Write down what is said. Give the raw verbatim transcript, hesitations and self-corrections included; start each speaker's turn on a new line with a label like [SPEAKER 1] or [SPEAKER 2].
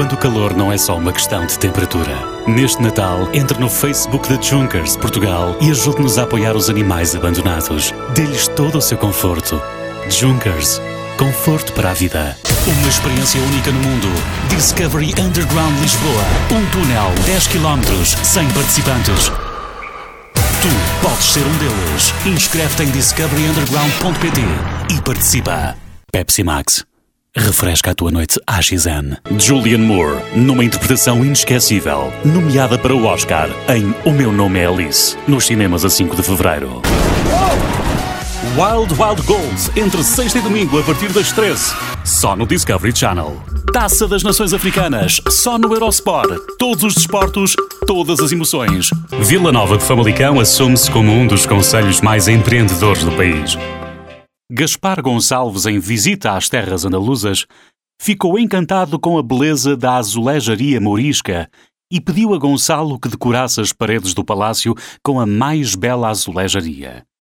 [SPEAKER 1] Quando o calor não é só uma questão de temperatura. Neste Natal, entre no Facebook da Junkers Portugal e ajude-nos a apoiar os animais abandonados. Dê-lhes todo o seu conforto. Junkers. Conforto para a vida. Uma experiência única no mundo. Discovery Underground Lisboa. Um túnel, dez quilómetros, cem participantes. Tu podes ser um deles. Inscreve-te em discovery underground ponto pt e participa. Pepsi Max. Refresca a tua noite A X N. Julianne Moore, numa interpretação inesquecível, nomeada para o Oscar em O Meu Nome é Alice, nos cinemas a cinco de fevereiro. Wild Wild Gold, entre sexta e domingo a partir das treze, só no Discovery Channel. Taça das Nações Africanas, só no Eurosport. Todos os desportos, todas as emoções. Vila Nova de Famalicão assume-se como um dos concelhos mais empreendedores do país. Gaspar Gonçalves, em visita às terras andaluzas, ficou encantado com a beleza da azulejaria mourisca e pediu a Gonçalo que decorasse as paredes do palácio com a mais bela azulejaria.